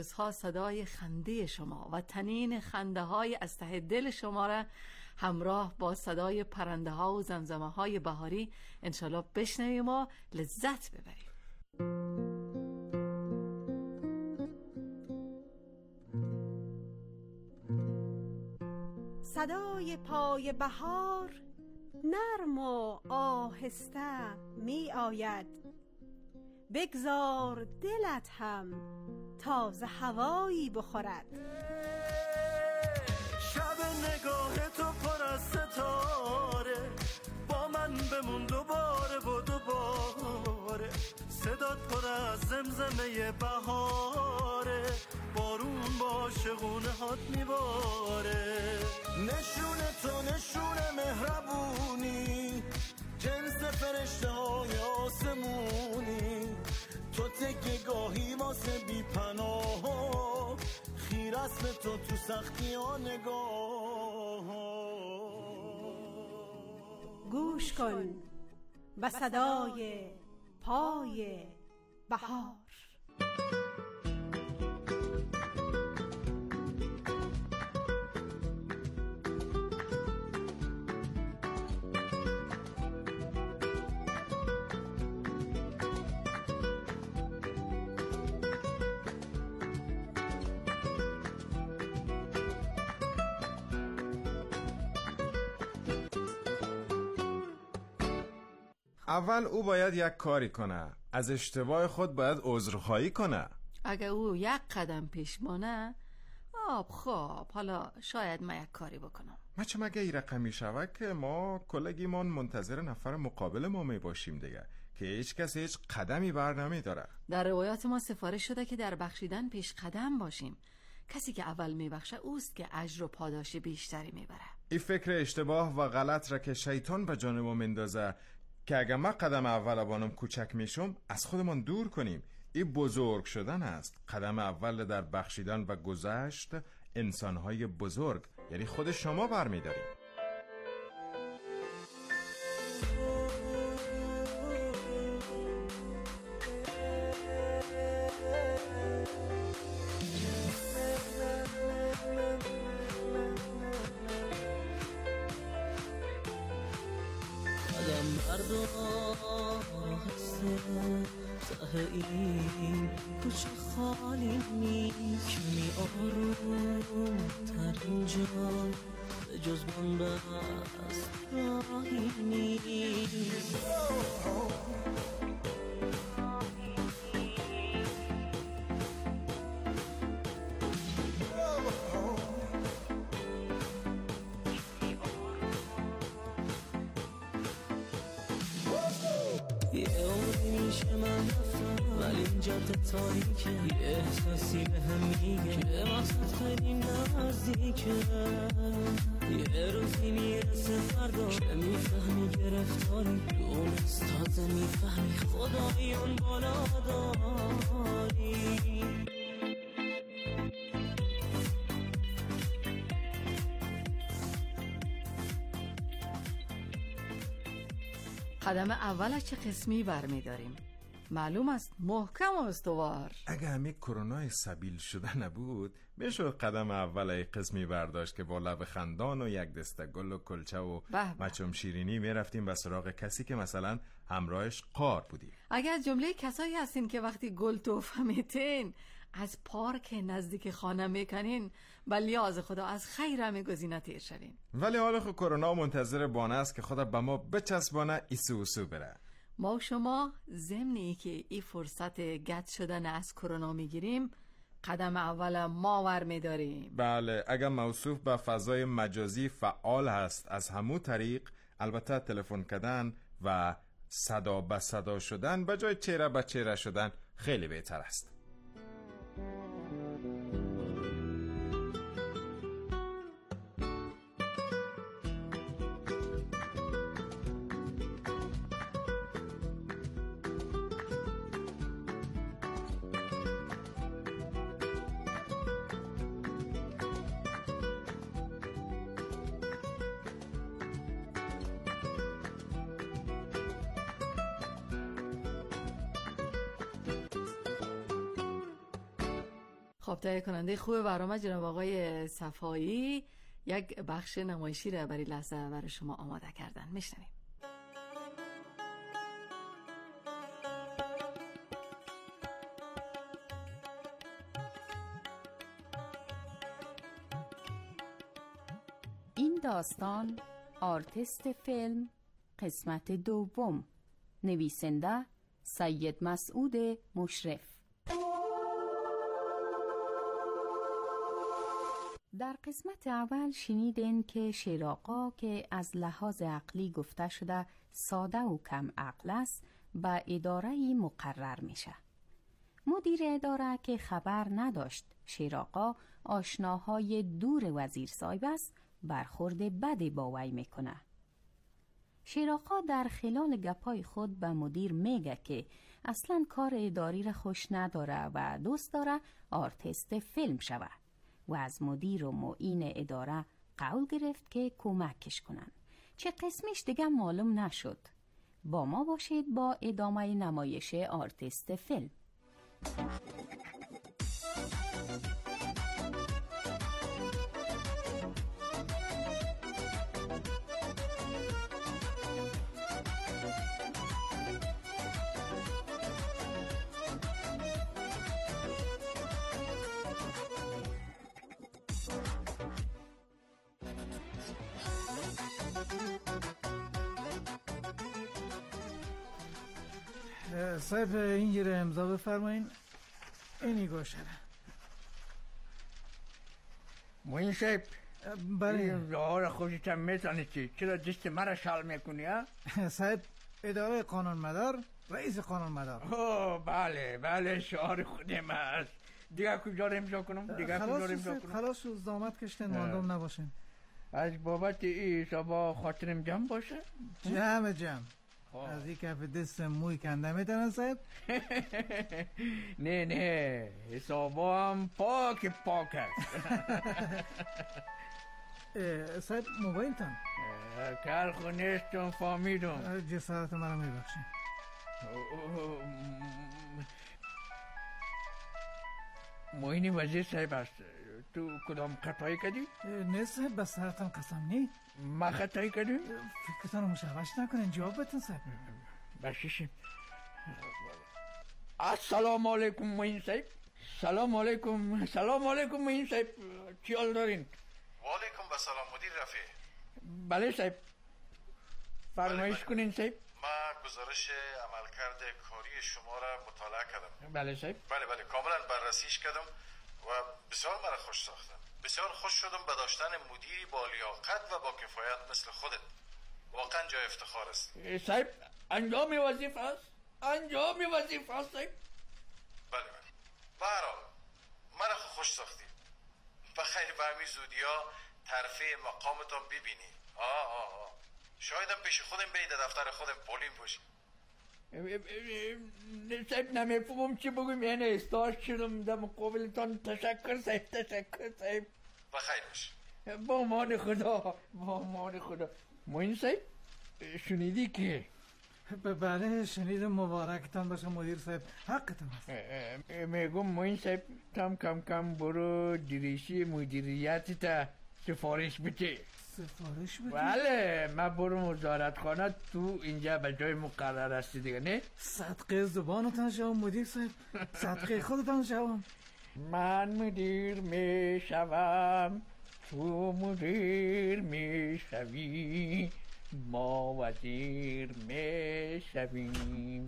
ها صدای خنده شما و تنین خنده های از ته دل شما را همراه با صدای پرنده ها و زمزمه های بهاری انشالله بشنویم و لذت ببریم. صدای پای بهار نرم و آهسته می آید، بگذار دلت هم تازه هوایی بخورد. شب نگاه تو پر از ستاره، با من بمون دوباره و دوباره. صدات پر از زمزمه بهاره، بارون با شغونه هات میباره. نشونه تو نشونه مهربونی، جنس فرشته های آسمونی. تو تکه گاهی واسه بی پناه، خیر اسم تو سختی ها نگاه. گوش کن به صدای پای بهار. اول او باید یک کاری کنه، از اشتباه خود باید عذرخواهی کنه. اگه او یک قدم پیش مانه، خب حالا شاید من یک کاری بکنم. مگه ای رقمی شوه که ما کلگیمان منتظر نفر مقابل ما می باشیم دیگه، که هیچ کسی هیچ قدمی بر نمی داره. در روایات ما سفارش شده که در بخشیدن پیش قدم باشیم. کسی که اول میبخشه اوست که اجر و پاداش بیشتری میبره. این فکر اشتباه و غلط را که شیطان به جان ما مندازه که اگه ما قدم اول بانم کوچک میشم از خودمان دور کنیم. این بزرگ شدن است. قدم اول در بخشیدن و گذشت انسانهای بزرگ یعنی خود شما برمیداریم. ته این کوچه خالی نیست، کمی آروم تر اینجا به جز بنبست راهی نیست. یه عمری میشه من رفتم ولی این جاده تاریکه، یه احساسی به هم میگه که مقصد خیلی نزدیکه. یه روزی میرسه فردا که میفهمی گرفتاری، دونست تازه میفهمی خدایان بالا داری. قدم اول چه قسمی برمیداریم؟ معلوم است محکم و استوار. اگه همه کرونای سبیل شده نبود میشد قدم اول قسمی برداشت که با لب خندان و یک دسته گل و کلچه و مچم شیرینی میرفتیم به سراغ کسی که مثلا همراهش قار بودیم. اگر جمله کسایی هستین که وقتی گل توفه میتین از پارک نزدیک خانه میکنین، بلی از خدا از خیر میگزینه تیر شوین. ولی حالا خود کرونا منتظر بانه است که خدا به ما بچسبانه ایسو بره. ما و شما ضمنی که این فرصت گت شدن از کرونا میگیریم، قدم اول ما ور میداریم. بله، اگر موصوف به فضای مجازی فعال هست از همون طریق، البته تلفن کردن و صدا به صدا شدن به جای چهره به چهره شدن خیلی بهتر است. خب تهیه کننده خوب برنامه جناب آقای صفایی یک بخش نمایشی را برای لحظه برای شما آماده کردن. میشنویم. این داستان آرتست فیلم قسمت دوم، نویسنده سید مسعود مشرف. در قسمت اول شنیدین که شیرآقا که از لحاظ عقلی گفته شده ساده و کم عقل است به اداره مقرر میشه. مدیر اداره که خبر نداشت شیرآقا آشناهای دور وزیر صاحب است برخورد بدی با وی میکنه. شیرآقا در خلال گپای خود به مدیر میگه که اصلا کار اداری را خوش نداره و دوست داره آرتست فیلم شوه و از مدیر و معین اداره قول گرفت که کمکش کنن. چه قسمش دیگه معلوم نشد. با ما باشید با ادامه نمایش آرتست فیلم. صاحب این گیره امضا بفرمایین. اینی گوشه موین صاحب برای این راه خودت هم میزنی چرا دست مرا شل میکنی ها؟ صاحب اداره قانون مدار، رئیس قانون مدار. بله شعار خودم هست. دیگه کجا رو امضا کنم؟ خلاص شد زحمت کشتن ماندم نباشین. از بابت این حسابا خاطرم جمع باشه؟ جمع از این کف دست موی کنده میتونن صاحب؟ نه حسابا هم پاک هست. صاحب موبایل تان کار خونستم فهمیدم. جسارت مرا میبخشین. موینی وزیر صاحب هست. تو کدام خطایی کردی؟ نه صاحب بس سرتان قسم نی. ما خطایی کردیم؟ فکرتان رو مشوش نکنین جواب بتون صاحب. بشیشیم. السلام علیکم موین صاحب. سلام علیکم موین صاحب. چی حال دارین؟ و علیکم بسلام مدیر رفیع. بله صاحب فرمایش کنین صاحب. ما گزارش عملکرد کاری شما را مطالعه کردم. بله صاحب. بله کاملا بررسیش کردم و بسیار مرا خوش ساختم. بسیار خوش شدم به داشتن مدیری با لیاقت و با کفایت مثل خودت. واقعا جای افتخار است. صاحب انجام وظیفه است صاحب. بله به هر حال مرا خوش ساختی. بخیر به همین زودی ها ترفیع مقامتان ببینی. شایدم پیش خودم بید دفتر خودم پولیم باشی. صاحب نمیفهمم چی بگویم. یعنی استاش شدم در مقابلتان. تشکر صاحب. بخیر باش. با مان خدا. موین صاحب شنیدی که؟ بله شنیدم. مبارکتان باشه مدیر صاحب. حقتان است. میگم موین صاحب تام کم برو دریشی مدیریتی تا سفارش بده. بله من برو وزارتخانه تو اینجا به جای مقرر هستی دیگه نه؟ صدقه زبانتان شوم مدیر صاحب. صدقه خودتان شوم. من مدیر میشوم تو مدیر میشوی ما وزیر میشویم.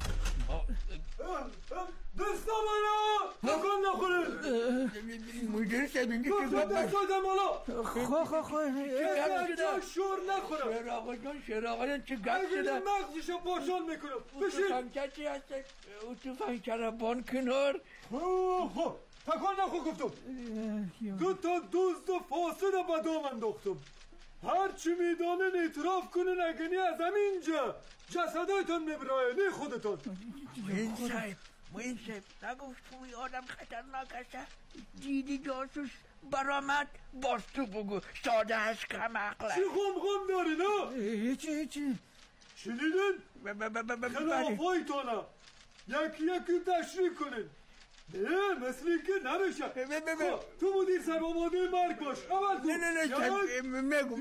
دستا بالا تکان نخوره. مدیر صاحب اینجا چه دستا بالا خواه که شور نخوره. شیرآقا جان چه گفت شده؟ اگه مغزشو پاشان میکنم. بشین. کسی هسته تو فنکر بان کنار. خب تکان نخور گفتم. دو تا دزد و فاسد به دام انداختم. هرچی میدانن اعتراف کنن اگنی از همینجا جسدایتان میبرای نه خودتان. موین صاحب نگفت توی آدم خطرناک هسته؟ دیدی جاسوس برآمد باز تو بگو ساده هست کم عقله. چی غم داری نه؟ هیچی شنیدن؟ خلافایتانه یکی تشریح کنن. مثل که نمیشه. خب تو مدیر صاحب آماده مرگ باش. اول کن. نه مگو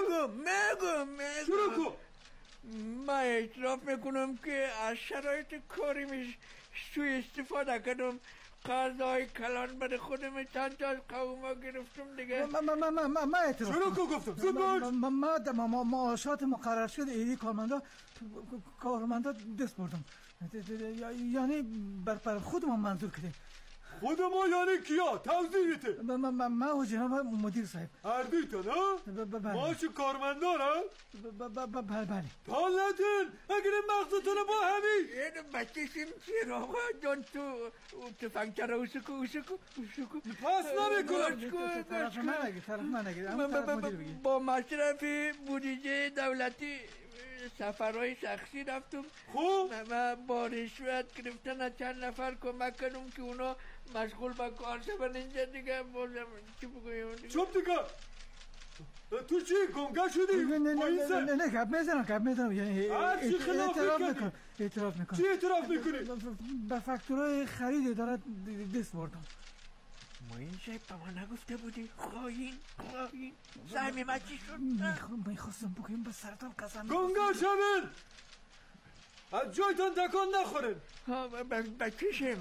شروع کن. من اعتراف میکنم که از شرایط کاریمش سوء استفاده کردم. قضای کلان بر خودم چند تا از قوما گرفتم دیگه. من اعتراف شروع کن گفتم. زود باش. من معاشات مقرر شده ایدی کارمندا دست بردم. یعنی بر خودم منظور کردیم. خود ما یعنی کیا؟ توضیح بده. من و جناب مدیر صاحب هر دویتان ها؟ ماشو کارمندارم؟ بله. پالتون اگر مغزتون با همین اینو بچشیم چراغا جان تو فنکتر اوسکو پس نمیکنم. طرف من نگید با مصرف بودجه دولتی سفرهای شخصی رفتم. خوب من با رشوت گرفتن از چند نفر کمک کردم که اونا مشغول به کار شدن. اینجا دیگه بازم چی بگویم دیگه؟ چوب دیگه تو چی گنگه شدی؟ نه گپ میزنم یعنی اعتراف میکنم. چی اعتراف میکنی؟ به فاکتورای خرید دارد دست بردم. ما این شب به ما نگفته بودی؟ خواهین سهمی ما چی شد؟ میخواستم بگویم به سرتان قسم. گنگه شدن از جایتان تکان نخورن. بچشم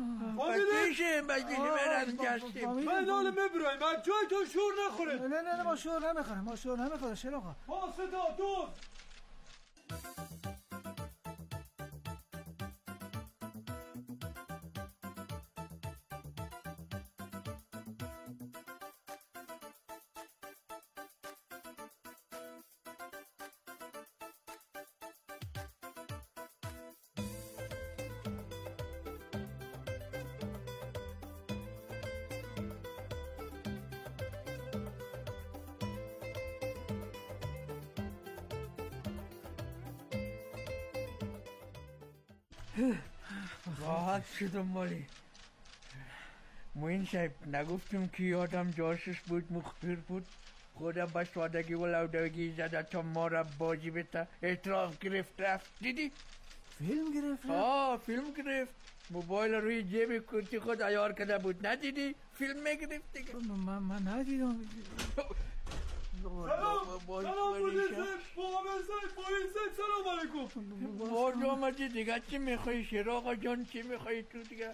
برم جستیم. من حالا میبرایم از جایتان شور نخورن. نه ما شور نمیخورم شراغا. فاسدا دوست. راحت شدم مالی. موین صاحب نگفتم که یادم جاسوس بود مخبر بود. خودم با سادگی و لودگی زده تا ما را بازی بته. اعتراف گرفت رفت. دیدی؟ فیلم گرفت. موبایل روی جیب کرسی خود عیار کرده بود. ندیدی؟ فیلم میگرفت دیگه. من ندیدم. سلام مدیر صاحب سلام علیکم. باز آمدی دیگه. چی میخوایی شراغا جان؟ چی میخوایی تو دیگه؟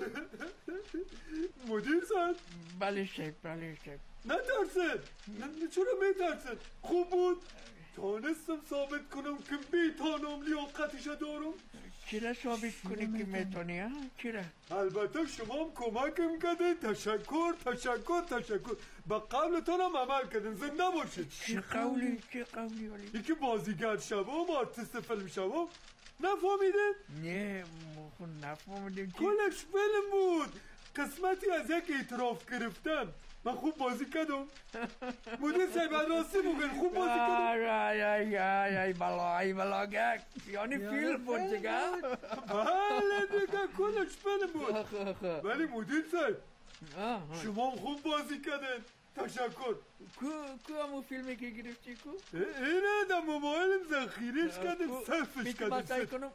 مدیر صاحب؟ بله صاحب. نترسد. چرا میترسد؟ خوب بود. تانستم ثابت کنم که میتانم لیاقتش دارم. چرا ثابت کنی که میتونی ها؟ چرا؟ البته شما هم کمکم کردین. تشکر. به قولتان هم عمل کردین. زنده باشید. چه قولی ولی؟ یکی بازیگر شوم آرتیست فیلم شوم. نفهمیدین؟ نه نفهمیدیم. کلش فیلم بود. قسمتی از یک اعتراف گرفتم. من خوب بازی کردم. مدیر صاحب راستی بگن خوب بازی کردم. ای بلاگک. یعنی فیلم بود دیگه. بله دیگه کلش فیلم بود. ولی مدیر صاحب شما خوب بازی کردن. تشکر. کو همون فیلمی که گرفتی کو؟ اینه در موبایلم ذخیرش کردم صرفش کردم.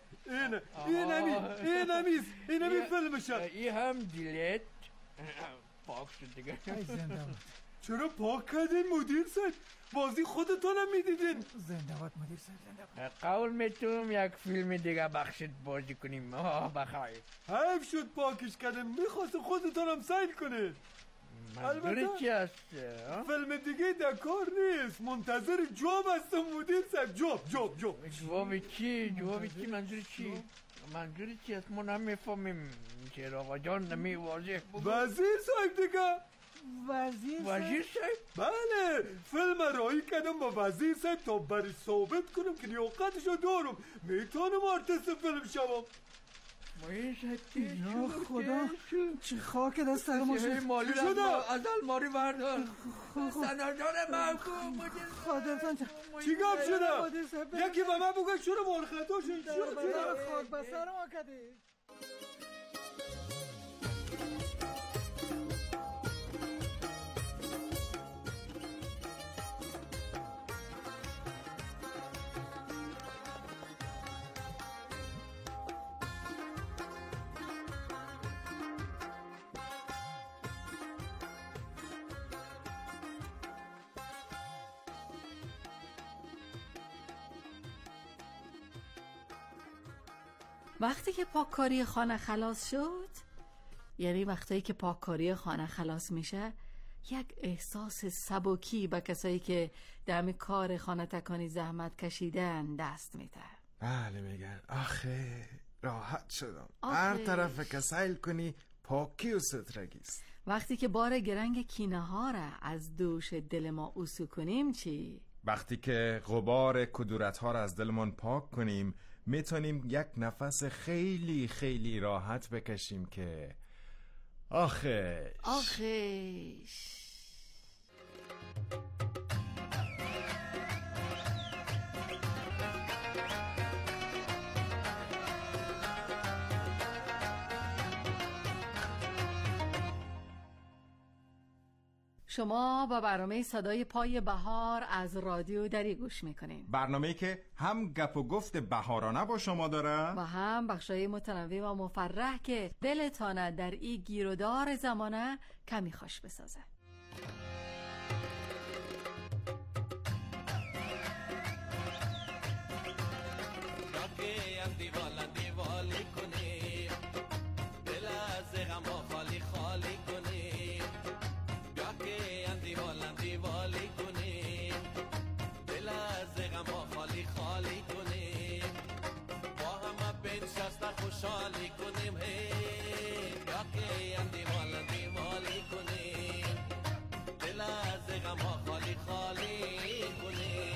اینمی فیلمشه. این هم دیلیت پاک شد دیگه. چرا پاک کردین مدیر صاحب؟ بازی خودتون هم میدیدین. زنده باد مدیر صاحب زنده باد. قول میتونم یک فیلم دیگه بخشید بازی کنیم. بخواهید حیف شد پاکش کردن. میخواست خودتون هم سیل کنید. منظوری چی هست؟ فیلم دیگه در کار نیست. منتظر جواب هستم مدیر صاحب. جواب جواب چی منظوری چی هست؟ ما نمیفهمیم. چرا آقا جان نمی واضح بگو. وزیر صاحب دیگه. وزیر صاحب؟ بله فیلم رایی کردم با وزیر صاحب تا برای ثابت کنم که لیاقتشو دارم. میتونم آرتیست فیلم شوم. یا خدا چه خاک دست سر ما شد. مالی از الماری بردار. سندار محکوم خاطرتان چی گفت شده؟ یکی به من بگه چرا مرخطا شد؟ چرا خاک به سر ما کدی؟ وقتی که پاککاری خانه خلاص شد، یعنی وقتی که پاککاری خانه خلاص میشه، یک احساس سبکی به کسایی که دم کار خانه تکانی زحمت کشیدن دست میده. بله میگن آخه راحت شدم. هر طرف که سیل کنی پاکی و سترگیست. وقتی که بار گرنگ کینه ها را از دوش دل ما اوسو کنیم چی؟ وقتی که غبار کدورت ها را از دلمان پاک کنیم میتونیم یک نفس خیلی خیلی راحت بکشیم که آخش. شما با برنامه صدای پای بهار از رادیو دری گوش میکنین. برنامه‌ای که هم گپ و گفت بهارانه با شما داره و هم بخشای متنوع و مفرح که دلتانه در این گیرودار زمانه کمی خوش بسازه. خوشحالی کنیم یا که اندیوالی کنیم دل از غم ها خالی کنیم.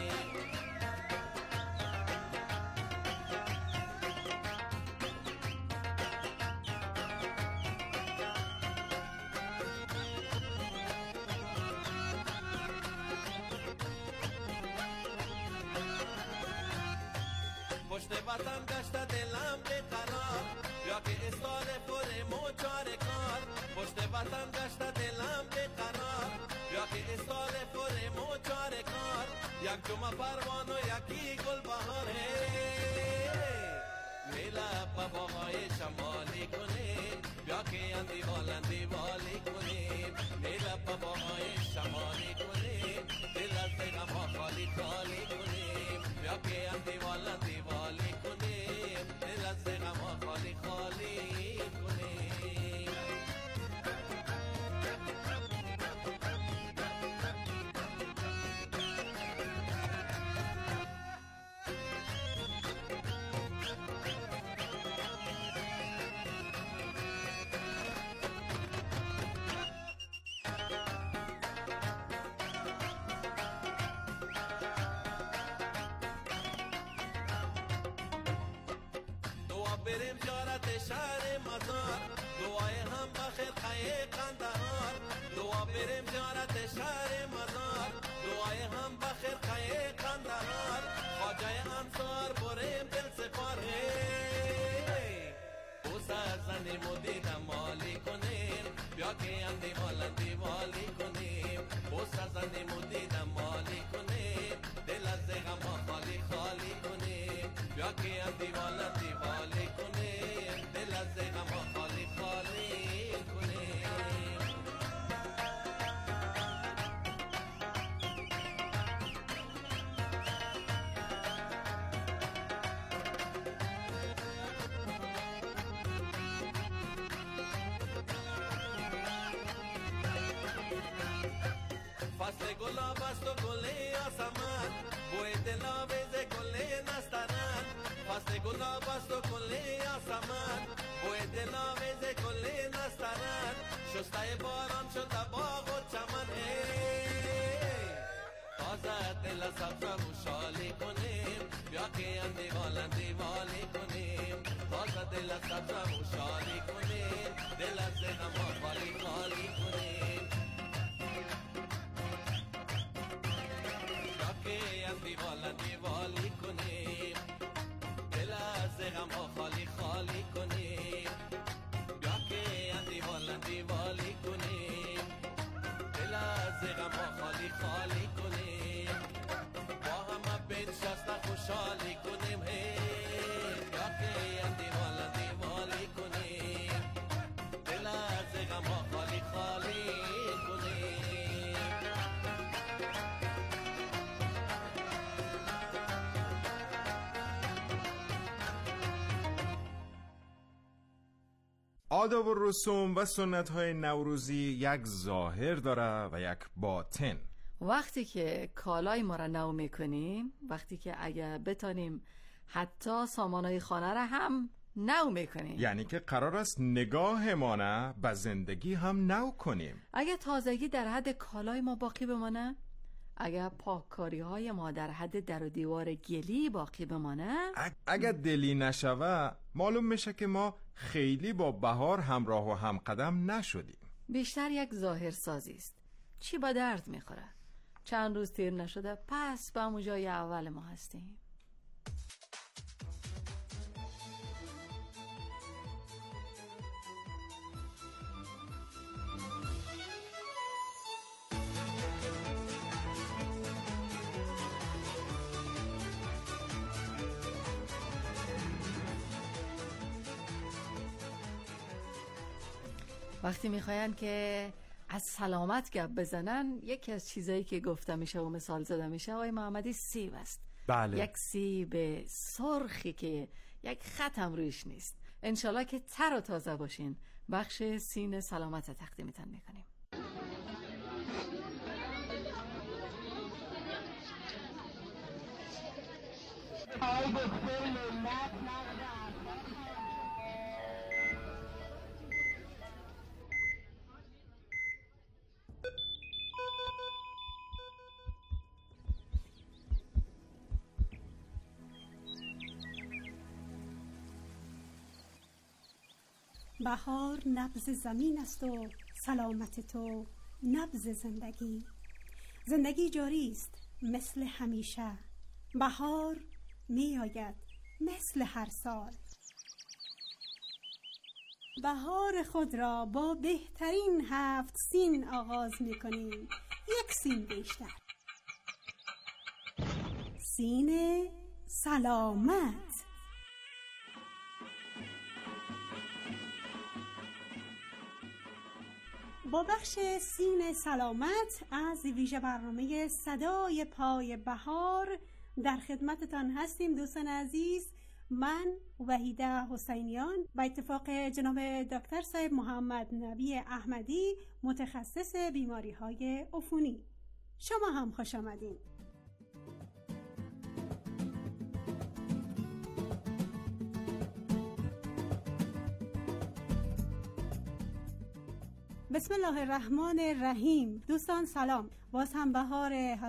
پشت وطن گشته دلم بقرار یا که استال پر موچار کار. پشت وطن گشته دلم بقرار یا که استال پر موچار کار. یک جمعه پروان و یکی گل بهاره میلا پاهای شمالی کنیم یا که اندیوالی کنیم میلا پاهای شمالی کنیم دل از غم ها خالی کنیم یا که اندیوالی کنیم دل از غم ها خالی کنیم. بریم زیارت شهر مزار دعای هم بخیر خیه قندهار. دعا بریم زیارت شهر مزار دعای هم بخیر خیه قندهار. خواجه انصار بریم دل سپار او سرزنیم و دیدم مالی کنیم بیا که اندیوالی کنیم. او سرزنیم و دیدم مالی کنیم دل از غم ها خالی کنیم بیا که اندیوالی کنیم دل از غم ها خالی کنیم. فصل گلاب است و گل آسمان بوی دلاویز گل نسترن. فصل گلاب است و گل آسمان بوی دلاویز گل نسترن. شسته باران شده باغ و چمن تازه دل سبز و شالی کنیم بیا که اندیوالی کنیم. تازه دل سبز و شالی کنیم دل از غم ها خالی کنیم. اندیوالی کنیم دل از غم ها خالی کنیم بیا که اندیوالی کنیم دل از غم ها خالی کنیم با همه بنشسته خوشحالی کنیم بیا که اندیوالی کنیم دل از غم ها خالی کنیم. آداب و رسوم و سنت‌های نوروزی یک ظاهر داره و یک باطن. وقتی که کالای ما را نو میکنیم، وقتی که اگه بتانیم حتی سامانهای خانه را هم نو میکنیم، یعنی که قرار است نگاه ما نه به زندگی هم نو کنیم. اگه تازگی در حد کالای ما باقی بمانه، اگه پاککاری های ما در حد در و دیوار گلی باقی بمانه، اگه دلی نشوه، معلوم میشه که ما خیلی با بهار همراه و همقدم نشدیم. بیشتر یک ظاهر سازی است. چی با درد میخوره؟ چند روز تیر نشده پس به همون جای اول ما هستیم. وقتی میخواین که از سلامت گپ بزنن، یکی از چیزایی که گفته میشه و مثال زده میشه آقای محمدی سیب است. بله. یک سیب سرخی که یک خط هم رویش نیست. انشالله که تر و تازه باشین. بخش سین سلامت تقدیمتان میکنیم. بهار نبض زمین است و سلامت تو نبض زندگی. زندگی جاری است مثل همیشه، بهار می آید مثل هر سال. بهار خود را با بهترین 7 سین آغاز می کنیم. یک سین بیشتر، سین سلامت. با بخش سین سلامت از ویژه برنامه صدای پای بهار در خدمتتان هستیم دوستان عزیز. من وحیده حسینیان با اتفاق جناب دکتر صاحب محمد نبی احمدی، متخصص بیماری های عفونی. شما هم خوش آمدین. بسم الله الرحمن الرحیم. دوستان سلام، باز هم بهار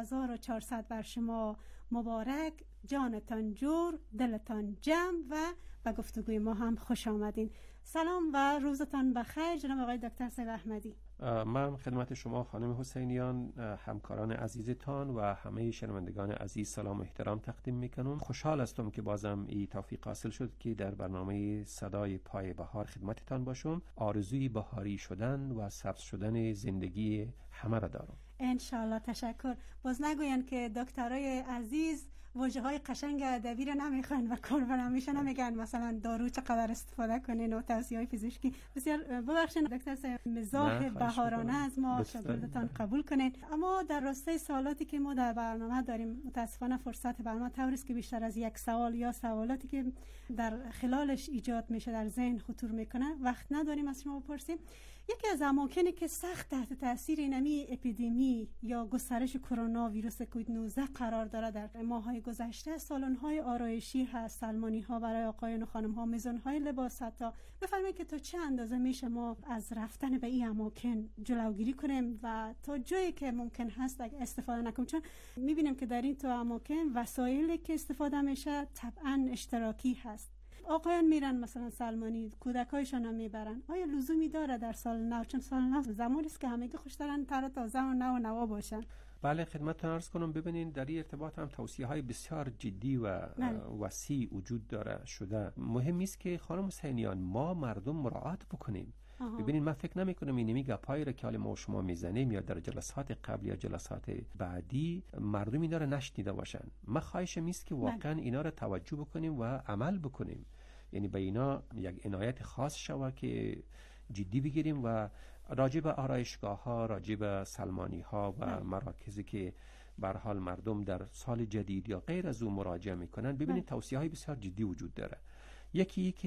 1400 بر شما مبارک. جانتان جور، دلتان جمع و به گفتگوی ما هم خوش آمدین. سلام و روزتان بخیر جناب آقای دکتر صاحب احمدی. من خدمت شما خانم حسینیان، همکاران عزیزتان و همه شنوندگان عزیز سلام و احترام تقدیم میکنم. خوشحال هستم که بازم این توفیق حاصل شد که در برنامه صدای پای بهار خدمتتان باشم. آرزوی بهاری شدن و سبز شدن زندگی همه را دارم. انشالله. تشکر. باز نگوین که دکترای عزیز واژه های قشنگ ادبی رو نمیخوان و کاربر همیشه نمیگن مثلا دارو چقدر استفاده کنین و توصیه های پزشکی. بسیار ببخشید دکتر صاحب، مزاح بهارانه از ما شاگردتان قبول کنین. اما در راستای سوالاتی که ما در برنامه داریم، متاسفانه فرصت برنامه طوری است که بیشتر از یک سوال یا سوالاتی که در خلالش ایجاد میشه در ذهن خطور میکنه وقت نداریم از شما بپرسیم. یکی از اماکنی که سخت تحت تاثیر اینمی اپیدمی یا گسترش کرونا ویروس کووید 19 قرار داره در ماه‌های گذشته، سالن‌های آرایشی هست، سلمانی‌ها برای آقایان و خانم‌ها، میزان‌های لباس. حتی بفرمایید که تا چه اندازه میشه ما از رفتن به این اماکن جلوگیری کنیم و تا جایی که ممکن هست اگه استفاده نکنیم، چون می‌بینیم که در این تو اماکن وسایلی که استفاده میشه طبعاً اشتراکی هست. آقایان میرن مثلا سلمانی، کودکایشان هم میبرن. آیا لزومی داره در سال نو؟ چون سال نو زمانی است که همگی خوش دارن تر و تازه و نوا باشن. بله، خدمتتون عرض کنم. ببینین در این ارتباط هم توصیه‌های بسیار جدی و وسیع وجود داره شده. مهم است که خانم حسینیان ما مردم مراعات بکنیم. ببینین من فکر نمی کنم این گپایی را که حال ما و شما میزنیم یا در جلسات قبل یا جلسات بعدی مردم اینا را نشنیده باشن. من خواهشم است که واقعا اینا را توجه بکنیم و عمل بکنیم. یعنی به اینا یک عنایت خاص شوه که جدی بگیریم و راجع به آرایشگاه ها، راجع به سلمانی ها و مراکزی که به هر حال مردم در سال جدید یا غیر از اون مراجعه میکنن، ببینید توصیه های بسیار جدی وجود داره. یکی که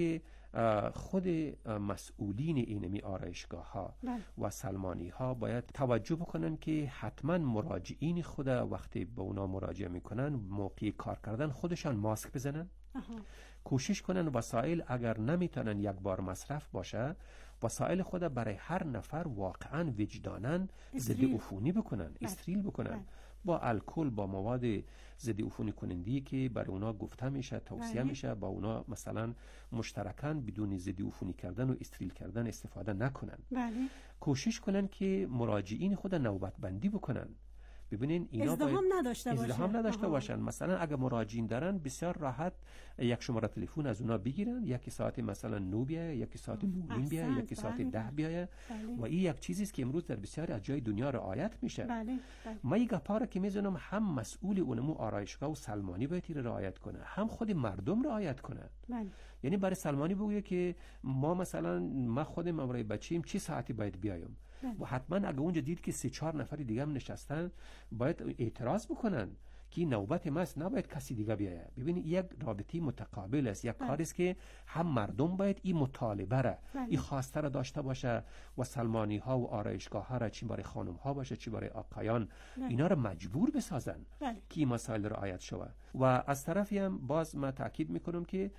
خود مسئولین اینمی آرایشگاه ها و سلمانی ها باید توجه بکنن که حتما مراجعین خود وقتی به اونا مراجعه میکنن موقع کار کردن خودشان ماسک بزنن. کوشش کنن وسایل اگر نمیتونن یک بار مصرف باشه وسایل خود برای هر نفر واقعا وجدانن ضد عفونی بکنن، استریل بکنن با الکل، با مواد ضد عفونی کننده که برای اونا گفته میشه، توصیه میشه، با اونا مثلا مشترکاً بدون ضد عفونی کردن و استریل کردن استفاده نکنن. کوشش کنن که مراجعین خود نوبت بندی بکنن. ببینین اینا ازدحام نداشته باشن. مثلا اگه مراجعین دارن بسیار راحت یک شماره تلفن از اونا بگیرن، یک ساعت مثلا 9 بیایه، یک ساعت 9 بیایه، یک ساعت 10 بیایه. و این یک چیزی است که امروز در بسیاری از جای دنیا رعایت میشه. ما این گپا که میزنم هم مسئول اونمو آرایشگاه و سلمانی باید رعایت کنه، هم خود مردم رعایت کنه. یعنی برای سلمانی بگویه که ما مثلا ما خودم برای بچیم چه ساعتی باید بیایم و حتما اگه اونجا دید که 3-4 نفر دیگه هم نشستن باید اعتراض بکنن که نوبت ما است، نباید کسی دیگه بیایه. ببینید یک رابطه متقابل است، یک کاری است که هم مردم باید این مطالبه را این خواسته را داشته باشه و سلمانی ها و آرایشگاه ها را چی برای خانم ها باشه چی برای آقایان اینا را مجبور بسازن که این مسائل رعایت شود. و از طرفی هم باز ما تاکید میکنم که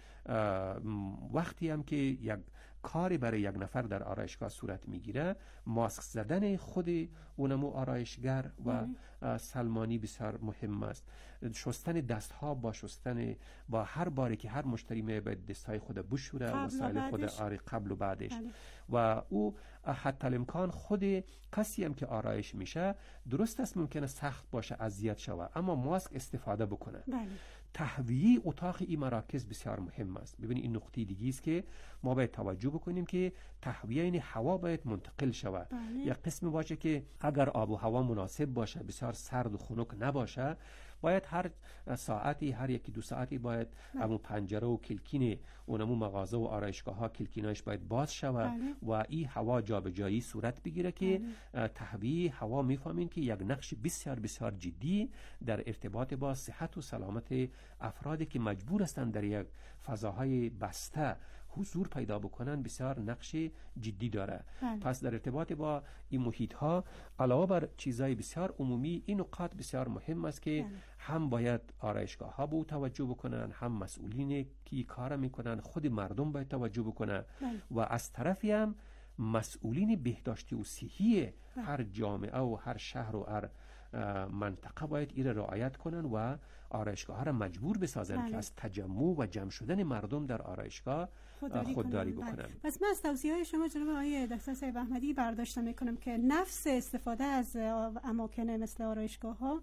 وقتی هم که یک کاری برای یک نفر در آرایشگاه صورت میگیره، ماسک زدن خود اونمو آرایشگر و سلمانی بسیار مهم است. شستن دست ها با هر باری که هر مشتری باید دستای خود بشوره، وسایل خود قبل و بعدش. و او حتی الامکان خود کسی هم که آرایش میشه درست است ممکنه سخت باشه، اذیت شوه، اما ماسک استفاده بکنه. تهویه اتاق این مراکز بسیار مهم است. ببینید این نقطه دیگه است که ما باید توجه بکنیم که تهویه این هوا باید منتقل شود. یک قسم باشه که اگر آب و هوا مناسب باشه، بسیار سرد و خنک نباشه، باید هر ساعتی، هر 1-2 ساعتی باید همون پنجره و کلکین اونمو مغازه و آرایشگاه ها کلکیناش باید باز شود و این هوا جابجایی صورت بگیره که تهویه هوا میفهمین که یک نقش بسیار بسیار جدی در ارتباط با صحت و سلامت افرادی که مجبور هستند در یک فضاهای بسته حضور پیدا بکنن بسیار نقش جدی داره. پس در ارتباط با این محیط ها علاوه بر چیزای بسیار عمومی، این نکات بسیار مهم است که هم باید آرایشگاه ها به او توجه بکنن، هم مسئولین که کار میکنن، خود مردم باید توجه بکنن و از طرفی هم مسئولین بهداشتی و صحی هر جامعه و هر شهر و هر منطقه باید این رعایت کنن و آرایشگاه ها را مجبور بسازن که از تجمع و جمع شدن مردم در آرایشگاه خودداری بکنن. پس من از توصیه‌های شما جناب آقای دکتر صاحب احمدی برداشت میکنم که نفس استفاده از اماکن مثل آرایشگاه ها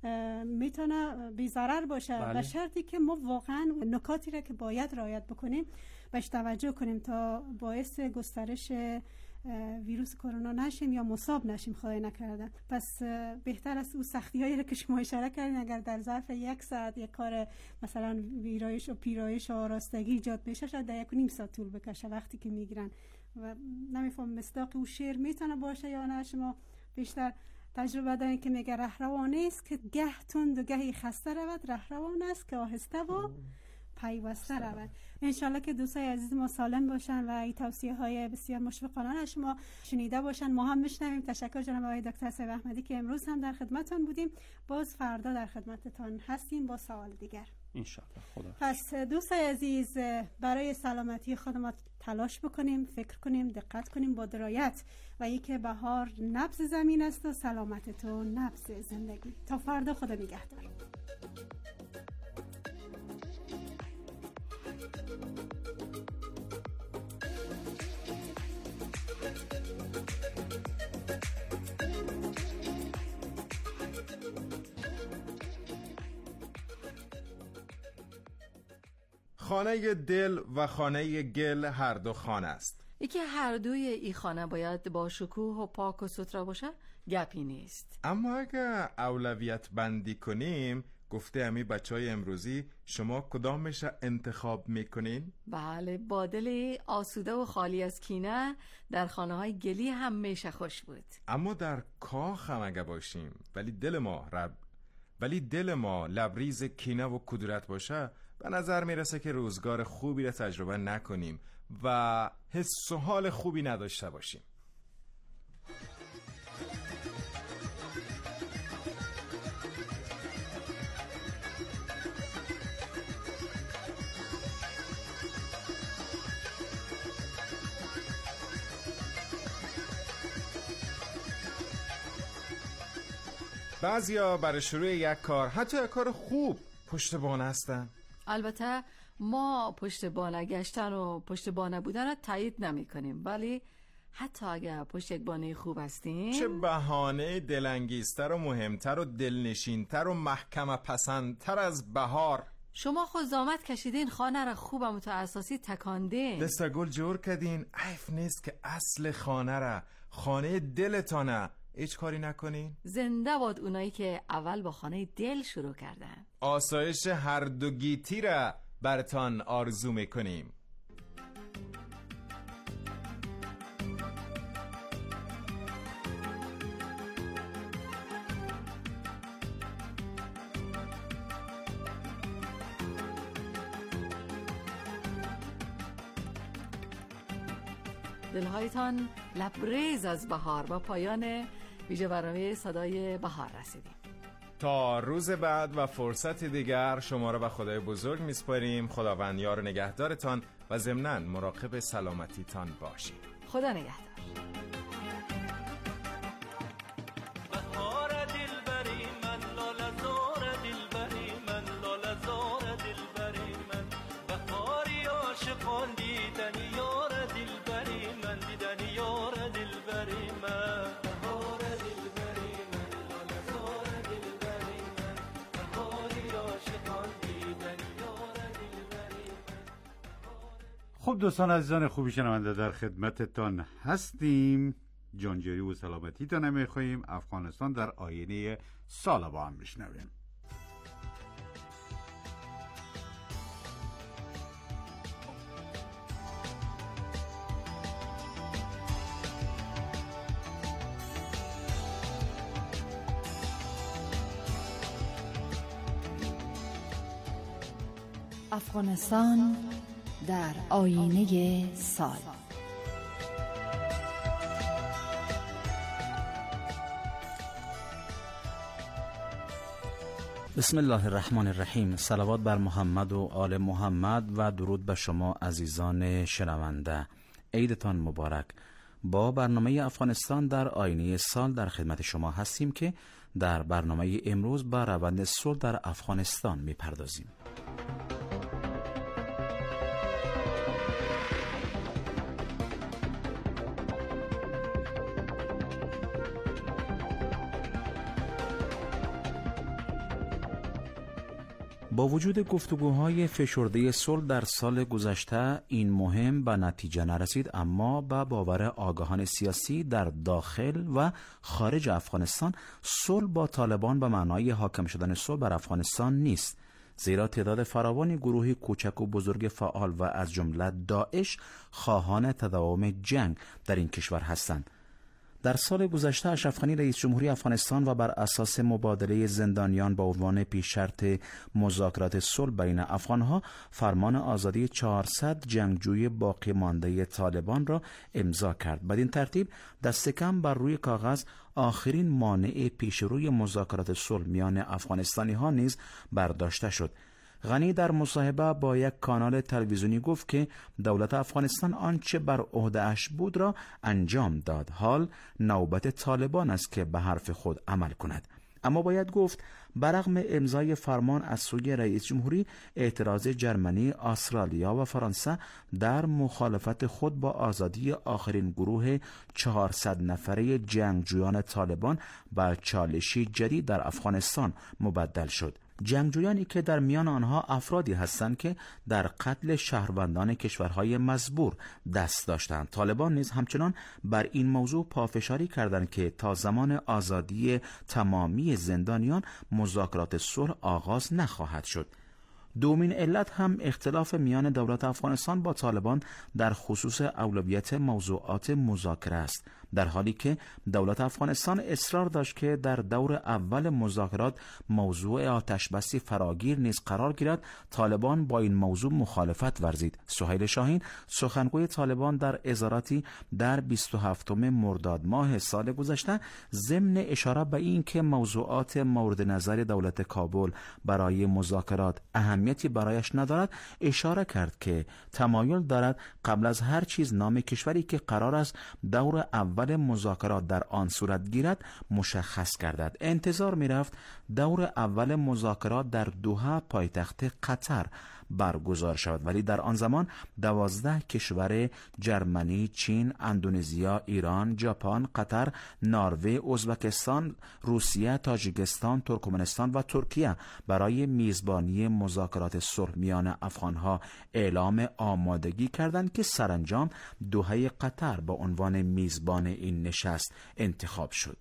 میتونه بی ضرر باشه و شرطی که ما واقعا نکاتی را که باید رعایت بکنیم بهش توجه کنیم تا باعث گسترش ویروس کرونا نشیم یا مصاب نشیم خدای نکرده. پس بهتر است اون سختی‌هایی رو که شما اشاره کردین اگر در ظرف 1 ساعت یک کار مثلا ویرایش و پیرایش و آراستگی ایجاد بشه، شاید در 1.5 ساعت طول بکشه وقتی که میگیرن و نمیفهم مصداق او شعر میتونه باشه یا نه. شما بیشتر تجربه دارین که میگه رهروانه است که گه تند و گهی خسته رود، رهروان است که آهسته و پیوسته رود. انشالله که دوستای عزیز ما سالم باشن و این توصیه های بسیار مشفقانه شما شنیده باشن، ما هم بشنویم. تشکر جناب آقای دکتر صاحب احمدی که امروز هم در خدمتتون بودیم. باز فردا در خدمتتون هستیم با سوال دیگر انشالله. خدا. پس دوستای عزیز برای سلامتی خودمون تلاش بکنیم، فکر کنیم، دقت کنیم با درایت و اینکه بهار نبض زمین است و سلامتتون نبض زندگی. تا فردا، خدا نگهدار. خانه دل و خانه گل هر دو خانه است. یکی هر دوی این خانه باید با شکوه و پاک و سترا باشه گپی نیست. اما اگه اولویت بندی کنیم، گفته امی بچهای امروزی، شما کدامش انتخاب میکنین؟ بله، با دل آسوده و خالی از کینه در خانه های گلی هم میشه خوش بود. اما در کاخ هم اگه باشیم ولی دل ما لبریز کینه و کدورت باشه، به نظر میرسه که روزگار خوبی را تجربه نکنیم و حس و حال خوبی نداشته باشیم. بعضیا برای شروع یک کار، حتی یک کار خوب، پشتبان هستن. البته ما پشتبانه گشتن و پشتبانه بودن رو تایید نمی کنیم، ولی حتی اگر پشتبانه خوب هستیم، چه بهانه دلانگیزتر و مهمتر و دلنشینتر و محکمه پسندتر از بهار. شما خود زحمت کشیدین خانه را خوب و متاساسی تکاندین، دستگل جور کردین. عیف نیست که اصل خانه را، خانه دلتانه، هیچ کاری نکنین؟ زنده باد اونایی که اول با خانه دل شروع کردن. آسایش هر دو گیتی را برتان آرزو میکنیم. دلهایتان لبریز از بهار. با پایان ویژه برنامه صدای بهار رسیدیم. تا روز بعد و فرصت دیگر شما را به خدای بزرگ میسپاریم. خداوند یار و نگهدارتان و ضمناً مراقب سلامتیتان باشید. خدا نگهدار. خب دوستان عزیزان خوبی شنونده، در خدمتتان هستیم. جانجاری و سلامتی تا نمیخواییم. افغانستان در آینه سال با هم بشنویم. افغانستان در آینه سال. بسم الله الرحمن الرحیم. صلوات بر محمد و آل محمد و درود به شما عزیزان شنونده. عیدتان مبارک. با برنامه افغانستان در آینه سال در خدمت شما هستیم که در برنامه امروز به روند صلح در افغانستان میپردازیم. با وجود گفتگوهای فشرده صلح در سال گذشته این مهم به نتیجه نرسید، اما به باور آگاهان سیاسی در داخل و خارج افغانستان صلح با طالبان به معنای حاکم شدن صلح بر افغانستان نیست، زیرا تعداد فراوانی گروهی کوچک و بزرگ فعال و از جمله داعش خواهان تداوم جنگ در این کشور هستند. در سال گذشته اشرف غنی رئیس جمهوری افغانستان و بر اساس مبادله زندانیان با عنوان پیش شرط مذاکرات صلح بین افغانها فرمان آزادی 400 جنگجوی باقی مانده طالبان را امضا کرد. بدین ترتیب دست کم بر روی کاغذ آخرین مانع پیشروی مذاکرات صلح میان افغانستانی ها نیز برداشته شد. غنی در مصاحبه با یک کانال تلویزیونی گفت که دولت افغانستان آنچه بر عهده‌اش بود را انجام داد. حال نوبت طالبان است که به حرف خود عمل کند. اما باید گفت برغم امضای فرمان از سوی رئیس جمهوری، اعتراض جرمنی، استرالیا و فرانسه در مخالفت خود با آزادی آخرین گروه 400 نفره جنگجویان طالبان به چالشی جدید در افغانستان مبدل شد. جنگجویانی که در میان آنها افرادی هستند که در قتل شهروندان کشورهای مزبور دست داشتند. طالبان نیز همچنان بر این موضوع پافشاری کردند که تا زمان آزادی تمامی زندانیان مذاکرات صلح آغاز نخواهد شد. دومین علت هم اختلاف میان دولت افغانستان با طالبان در خصوص اولویت موضوعات مذاکره است. در حالی که دولت افغانستان اصرار داشت که در دور اول مذاکرات موضوع آتشبسی فراگیر نیز قرار گیرد، طالبان با این موضوع مخالفت ورزید. سهیل شاهین سخنگوی طالبان در ازاراتی در 27 مرداد ماه سال گذشته ضمن اشاره به این که موضوعات مورد نظر دولت کابل برای مذاکرات اهمیتی برایش ندارد، اشاره کرد که تمایل دارد قبل از هر چیز نام کشوری که قرار است دور اول مذاکرات در آن صورت گیرد مشخص گردد. انتظار می رفت دور اول مذاکرات در دوحه پایتخت قطر برگزار شود، ولی در آن زمان 12 کشور جرمنی، چین، اندونزیا، ایران، ژاپن، قطر، نروژ، ازبکستان، روسیه، تاجیکستان، ترکمنستان و ترکیه برای میزبانی مذاکرات صلح میان افغانها اعلام آمادگی کردند که سرانجام دوحه قطر با عنوان میزبان این نشست انتخاب شد.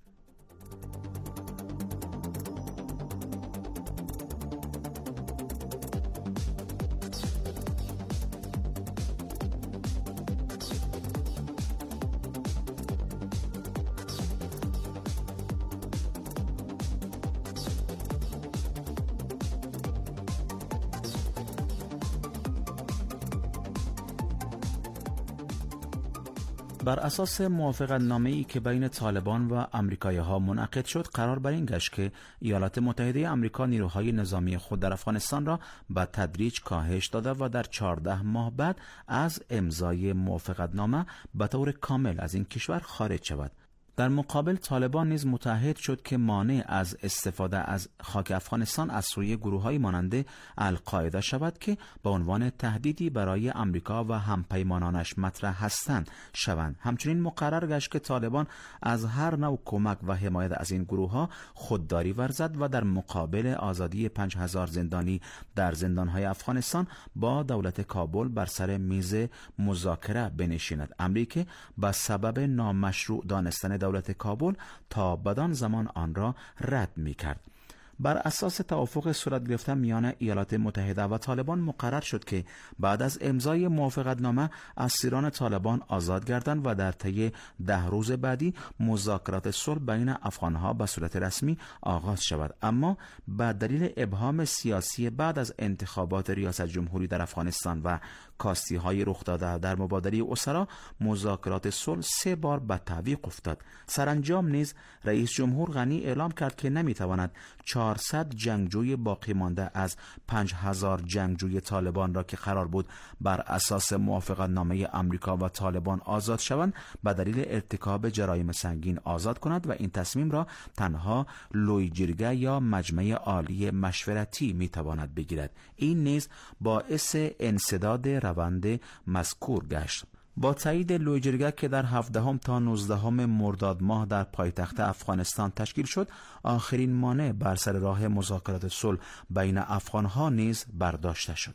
بر اساس موافقت نامه‌ای که بین طالبان و آمریکایی‌ها منعقد شد، قرار بر این گشت که ایالات متحده آمریکا نیروهای نظامی خود در افغانستان را به تدریج کاهش داده و در 14 ماه بعد از امضای موافقت نامه به طور کامل از این کشور خارج شود. در مقابل طالبان نیز متعهد شد که مانع از استفاده از خاک افغانستان از سوی گروه‌های مانند القاعده شود که به عنوان تهدیدی برای آمریکا و همپیمانانش مطرح هستند شوند. همچنین مقرر گشت که طالبان از هر نوع کمک و حمایت از این گروه‌ها خودداری ورزد و در مقابل آزادی 5000 زندانی در زندان‌های افغانستان با دولت کابل بر سر میز مذاکره بنشیند، امری که به سبب نامشروع دانستن دولت کابل تا بدان زمان آن را رد می‌کرد. بر اساس توافق صورت گرفته میان ایالات متحده و طالبان مقرر شد که بعد از امضای موافقتنامه اسیران طالبان آزاد گردند و در طی 10 روز بعدی مذاکرات صلح بین افغانها به صورت رسمی آغاز شود. اما به دلیل ابهام سیاسی بعد از انتخابات ریاست جمهوری در افغانستان و کاستی‌های رخ داده در مبادله اسرا، مذاکرات صلح 3 بار به تعویق افتاد. سرانجام نیز رئیس جمهور غنی اعلام کرد که نمیتواند 400 جنگجوی باقی مانده از 5000 جنگجوی طالبان را که قرار بود بر اساس موافقتنامه آمریکا و طالبان آزاد شوند به دلیل ارتکاب جرایم سنگین آزاد کند و این تصمیم را تنها لویجرگه یا مجمع عالی مشورتی میتواند بگیرد. این نیز باعث انسداد روند مذکور گشت. با تایید لویجرگه که در 17 تا 19 مرداد ماه در پایتخت افغانستان تشکیل شد، آخرین مانع بر سر راه مذاکرات صلح بین افغانها نیز برداشته شد.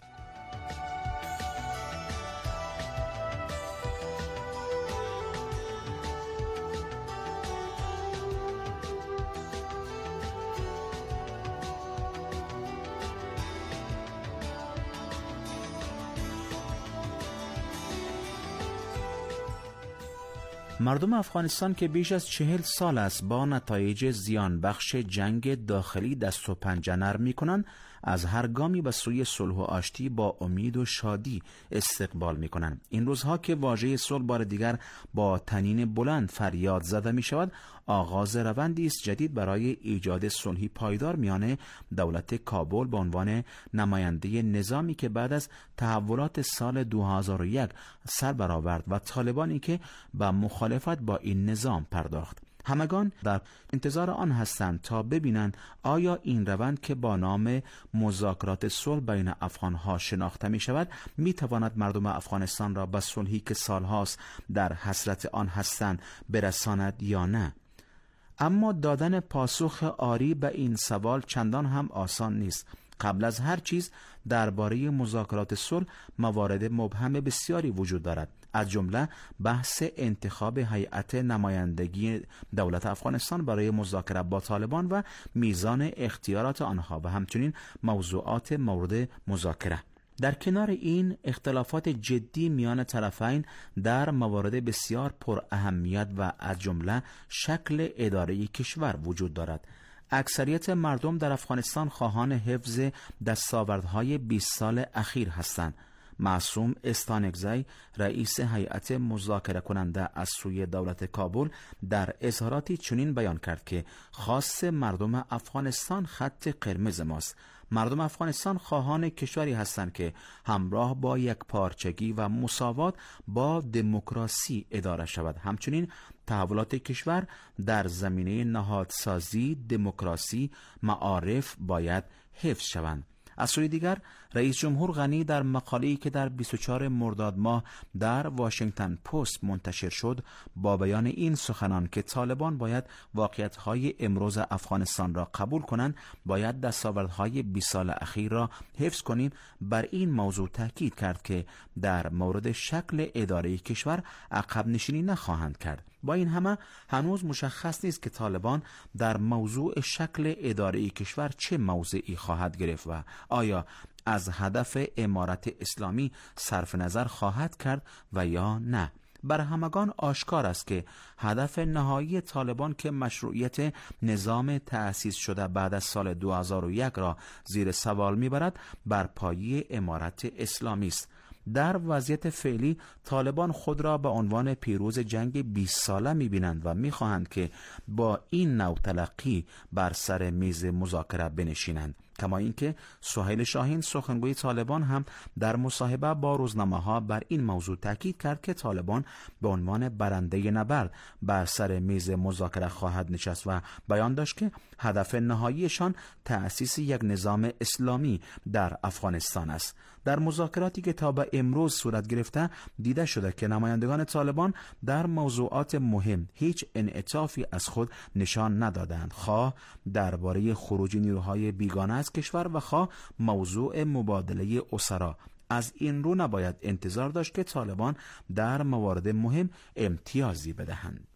مردم افغانستان که بیش از 40 سال است با نتایج زیان بخش جنگ داخلی دست و پنجه نرم می‌کنند، از هر گامی به سوی صلح و آشتی با امید و شادی استقبال می‌کنند. این روزها که واژه صلح بار دیگر با طنین بلند فریاد زده می‌شود، آغاز روندی است جدید برای ایجاد صلحی پایدار میان دولت کابل به عنوان نماینده نظامی که بعد از تحولات سال 2001 سر برآورد و طالبانی که به مخالفت با این نظام پرداخت. همگان در انتظار آن هستند تا ببینند آیا این روند که با نام مذاکرات صلح بین افغانها شناخته می شود می تواند مردم افغانستان را به صلحی که سالهاست در حسرت آن هستند برساند یا نه. اما دادن پاسخ آری به این سوال چندان هم آسان نیست. قبل از هر چیز درباره مذاکرات صلح موارد مبهم بسیاری وجود دارد، از جمله بحث انتخاب هیئت نمایندگی دولت افغانستان برای مذاکره با طالبان و میزان اختیارات آنها و همچنین موضوعات مورد مذاکره. در کنار این اختلافات جدی میان طرفین در موارد بسیار پر اهمیت و از جمله شکل اداره کشور وجود دارد. اکثریت مردم در افغانستان خواهان حفظ دستاوردهای 20 سال اخیر هستند. معصوم استانکزی رئیس هیئت مذاکره کننده از سوی دولت کابل در اظهاراتی چنین بیان کرد که خواست مردم افغانستان خط قرمز ماست. مردم افغانستان خواهان کشوری هستند که همراه با یکپارچگی و مساوات با دموکراسی اداره شود. همچنین تحولات کشور در زمینه نهادسازی، دموکراسی، معارف باید حفظ شوند. از سوی دیگر رئیس جمهور غنی در مقاله‌ای که در 24 مرداد ماه در واشنگتن پست منتشر شد با بیان این سخنان که طالبان باید واقعیت‌های امروز افغانستان را قبول کنند، باید دستاوردهای 20 سال اخیر را حفظ کنیم، بر این موضوع تاکید کرد که در مورد شکل اداره کشور عقب نشینی نخواهند کرد. با این همه هنوز مشخص نیست که طالبان در موضوع شکل اداره کشور چه موضعی خواهد گرفت و آیا از هدف امارت اسلامی صرف نظر خواهد کرد و یا نه. بر همگان آشکار است که هدف نهایی طالبان که مشروعیت نظام تأسیس شده بعد از سال 2001 را زیر سوال میبرد بر پایه امارت اسلامی است. در وضعیت فعلی طالبان خود را به عنوان پیروز جنگ 20 ساله می‌بینند و می‌خواهند که با این نوع تلقی بر سر میز مذاکره بنشینند. کما اینکه سهیل شاهین سخنگوی طالبان هم در مصاحبه با روزنامه‌ها بر این موضوع تاکید کرد که طالبان به عنوان برنده نبرد بر سر میز مذاکره خواهد نشست و بیان داشت که هدف نهاییشان تأسیس یک نظام اسلامی در افغانستان است. در مذاکراتی که تا به امروز صورت گرفته دیده شده که نمایندگان طالبان در موضوعات مهم هیچ انعطافی از خود نشان ندادند، خواه درباره خروج نیروهای بیگانه از کشور و خواه موضوع مبادله اسرا. از این رو نباید انتظار داشت که طالبان در موارد مهم امتیازی بدهند.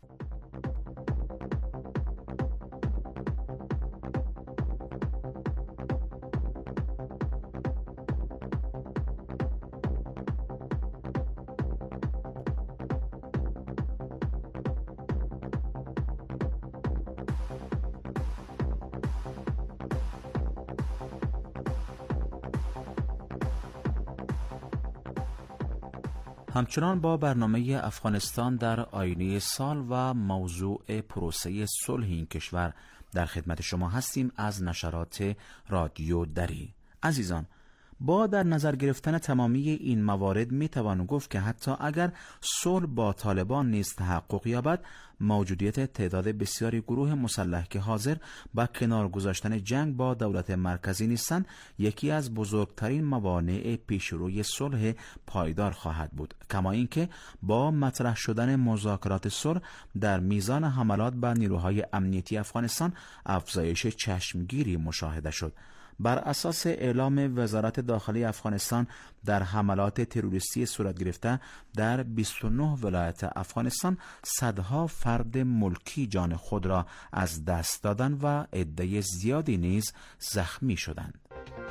همچنان با برنامه افغانستان در آینه سال و موضوع پروسه صلح این کشور در خدمت شما هستیم از نشرات رادیو دری. عزیزان، با در نظر گرفتن تمامی این موارد می توان گفت که حتی اگر صلح با طالبان نیز تحقق یابد، موجودیت تعداد بسیاری گروه مسلح که حاضر با کنار گذاشتن جنگ با دولت مرکزی نیستند، یکی از بزرگترین موانع پیشروی صلح پایدار خواهد بود. کما اینکه با مطرح شدن مذاکرات صلح در میزان حملات بر نیروهای امنیتی افغانستان افزایش چشمگیری مشاهده شد. بر اساس اعلام وزارت داخلی افغانستان در حملات تروریستی صورت گرفته در 29 ولایت افغانستان صدها فرد ملکی جان خود را از دست دادند و عده زیادی نیز زخمی شدند.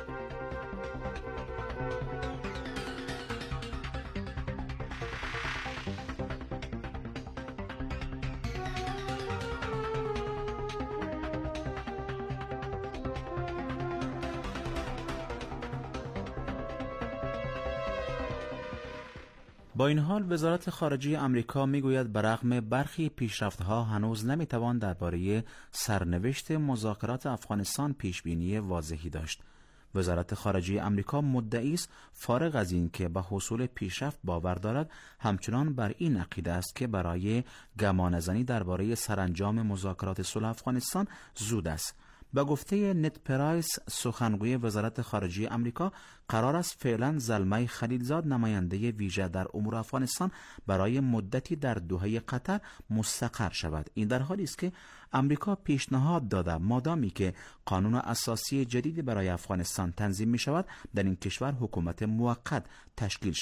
با این حال وزارت خارجه آمریکا میگوید برغم برخی پیشرفت‌ها هنوز نمیتوان درباره سرنوشت مذاکرات افغانستان پیشبینی واضحی داشت. وزارت خارجه آمریکا مدعی است فارغ از این که به حصول پیشرفت باور دارد، همچنان بر این عقیده است که برای گمانه‌زنی درباره سرانجام مذاکرات صلح افغانستان زود است. به گفته نت پرایس سخنگوی وزارت خارجه آمریکا، قرار است فعلا زلمه خلیلزاد نماینده ویژه در امور افغانستان برای مدتی در دوحه قطر مستقر شود. این در حالی است که آمریکا پیشنهاد داده مادامی که قانون اساسی جدیدی برای افغانستان تنظیم می شود، در این کشور حکومت موقت تشکیل شود.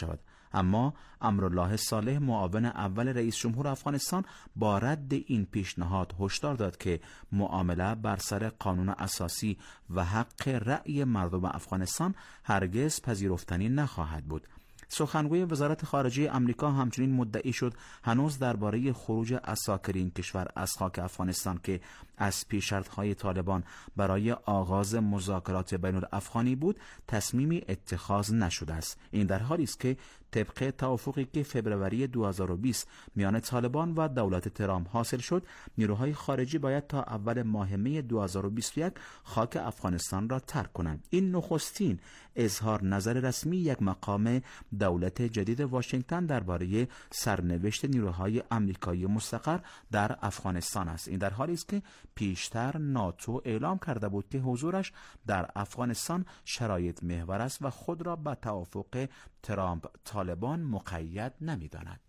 اما امرالله صالح معاون اول رئیس جمهور افغانستان با رد این پیشنهاد هشدار داد که معامله بر سر قانون اساسی و حق رأی مردم افغانستان هرگز پذیرفتنی نخواهد بود. سخنگوی وزارت خارجه امریکا همچنین مدعی شد هنوز درباره خروج عساکر این کشور از خاک افغانستان که از پیش‌شرط‌های طالبان برای آغاز مذاکرات بین‌الافغانی بود تصمیمی اتخاذ نشده است. این در حالی است که طبق توافقی که فوریه 2020 میان طالبان و دولت ترامپ حاصل شد، نیروهای خارجی باید تا اول ماه می 2021 خاک افغانستان را ترک کنند. این نخستین اظهار نظر رسمی یک مقام دولت جدید واشنگتن درباره سرنوشت نیروهای آمریکایی مستقر در افغانستان است. این در حالی است که پیشتر ناتو اعلام کرده بود که حضورش در افغانستان شرایط محور است و خود را به توافق ترامپ طالبان مقید نمی‌داند.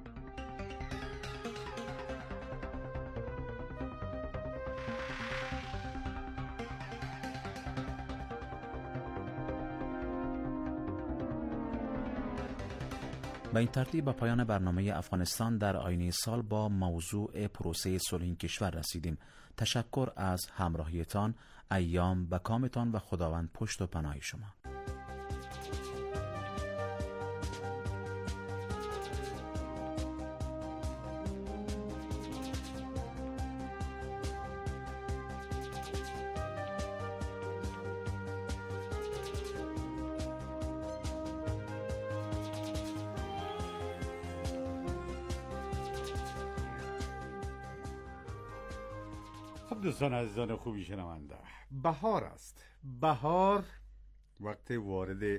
به این ترتیب به پایان برنامه افغانستان در آینه سال با موضوع پروسه صلح این کشور رسیدیم. تشکر از همراهیتان، ایام به کامتان و خداوند پشت و پناه شما. دوستان عزیزان خوبی شنونده، بهار است. بهار وقتی وارد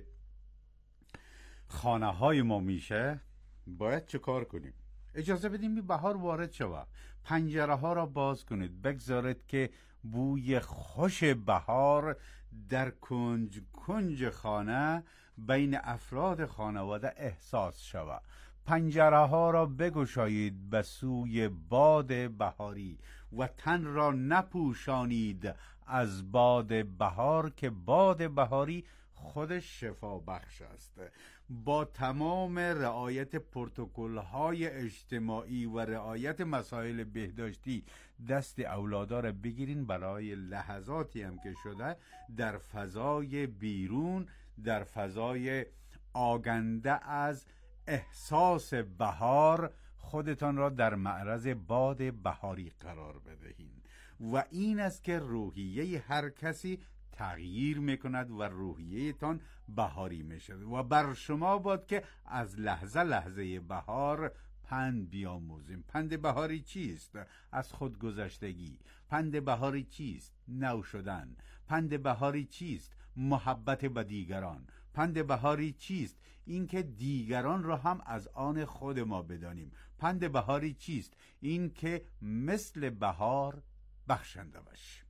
خانه های ما میشه باید چه کار کنیم؟ اجازه بدیم بهار وارد شود، پنجره ها را باز کنید، بگذارید که بوی خوش بهار در کنج کنج خانه بین افراد خانواده احساس شود. پنجره ها را بگشایید به سوی باد بهاری و تن را نپوشانید از باد بهار که باد بهاری خودش شفا بخش است. با تمام رعایت پروتکل‌های اجتماعی و رعایت مسائل بهداشتی دست اولادا را بگیرین برای لحظاتی هم که شده در فضای بیرون، در فضای آگنده از احساس بهار خودتان را در معرض باد بهاری قرار بدهین و این است که روحیه هر کسی تغییر میکند و روحیه تان بهاری میشد و بر شما باد که از لحظه لحظه بهار پند بیاموزیم. پند بهاری چیست؟ از خودگذشتگی. پند بهاری چیست؟ نو شدن. پند بهاری چیست؟ محبت به دیگران. پند بهاری چیست؟ اینکه دیگران را هم از آن خود ما بدانیم. پند بهاری چیست؟ اینکه مثل بهار بخشنده باشیم.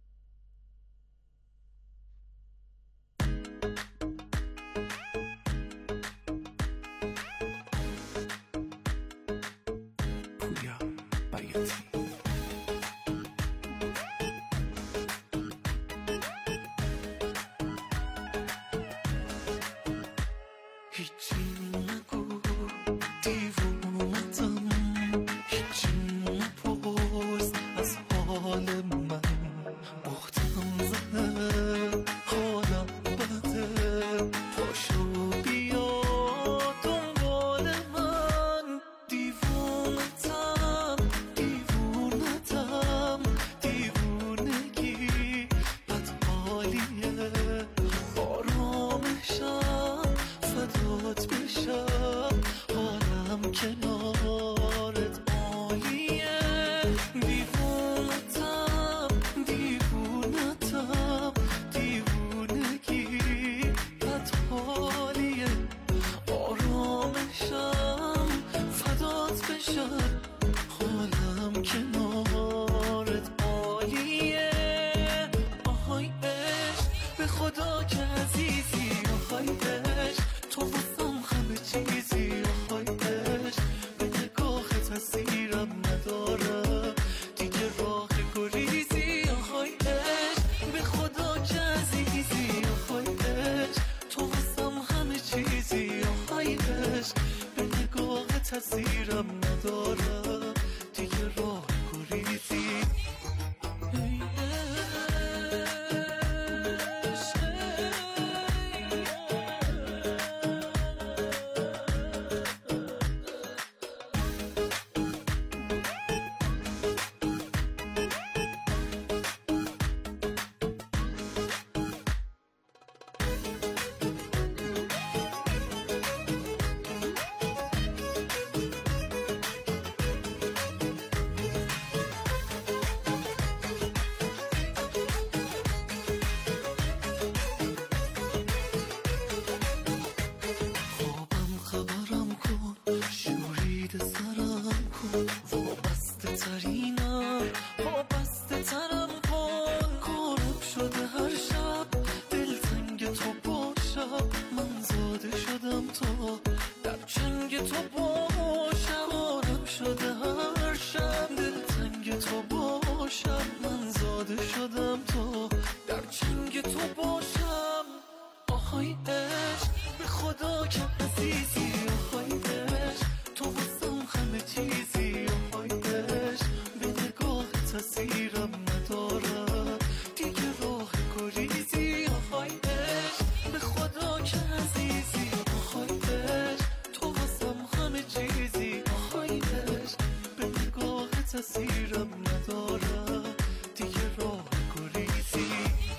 دلتنگ تو باشم، آدم شده هر شب دلتنگ تو باشم، من زاده شدم تو در چنگ تو باشم. آهای عشق به خدا که عزیزی، آهای عشق تو واسم همه چیزی، آهای عشق به نگاهت اسیرم ندارم دیگه راه گریزی. آهای عشق به خدا که عزیزی، آهای عشق تو واسم همه چیزی، آهای عشق به نگاهت اسیرم ندارم دیگه راه گریزی.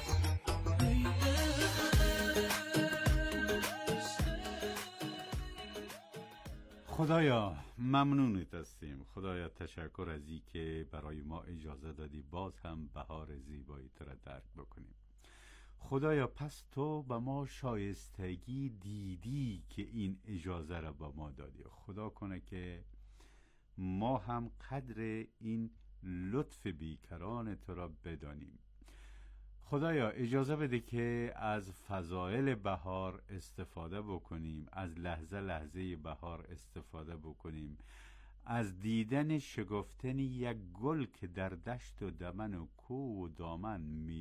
خدایا ممنونت هستیم. خدایا تشکر از این که برای ما اجازه دادی باز هم بهار زیبایی تو را درک بکنیم. خدایا پس تو به ما شایستگی دیدی که این اجازه را به ما دادی. خدا کنه که ما هم قدر این لطف بیکران تو را بدانیم. خدایا اجازه بده که از فضائل بهار استفاده بکنیم، از لحظه لحظه بهار استفاده بکنیم، از دیدن شگفتن یک گل که در دشت و دمن و کوه و دامن